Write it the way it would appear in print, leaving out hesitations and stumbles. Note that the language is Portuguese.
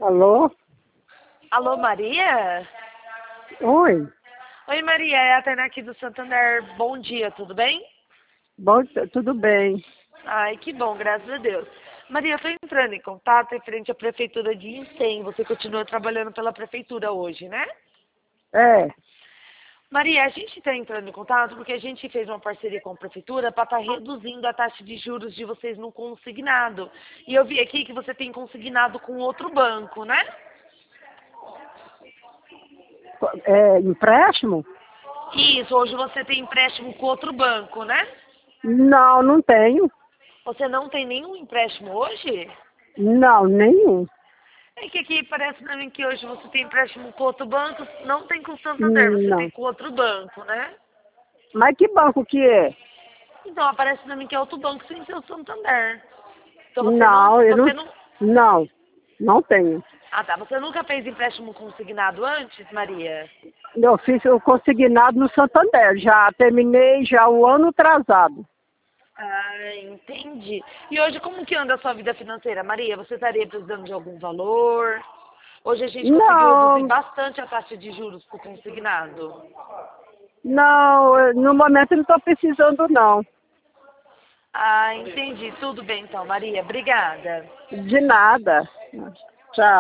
Alô? Alô, Maria? Oi. Oi, Maria, é a Tainá aqui do Santander. Bom dia, tudo bem? Bom, tudo bem. Ai, que bom, graças a Deus. Maria, eu estou entrando em contato referente à Prefeitura de Incém. Você continua trabalhando pela Prefeitura hoje, né? É. Maria, a gente está entrando em contato porque a gente fez uma parceria com a Prefeitura para estar reduzindo a taxa de juros de vocês no consignado. E eu vi aqui que você tem consignado com outro banco, né? Empréstimo? Isso, hoje você tem empréstimo com outro banco, né? Não, não tenho. Você não tem nenhum empréstimo hoje? Não, nenhum. É que aqui parece pra mim que hoje você tem empréstimo com outro banco, não tem com o Santander, você tem Não. com outro banco, né? Mas que banco que é? Então aparece pra mim que é outro banco sem ser o Santander. Então Não, eu não. você não... Não, não tenho. Ah tá, você nunca fez empréstimo consignado antes, Maria? Eu fiz o consignado no Santander. Já terminei já o ano atrasado. Ah, entendi. E hoje como que anda a sua vida financeira, Maria? Você estaria precisando de algum valor? Hoje a gente conseguiu reduzir Não, bastante a taxa de juros para o consignado. não, no momento eu não estou precisando não. Ah, entendi. Tudo bem então, Maria. Obrigada. De nada. Tchau.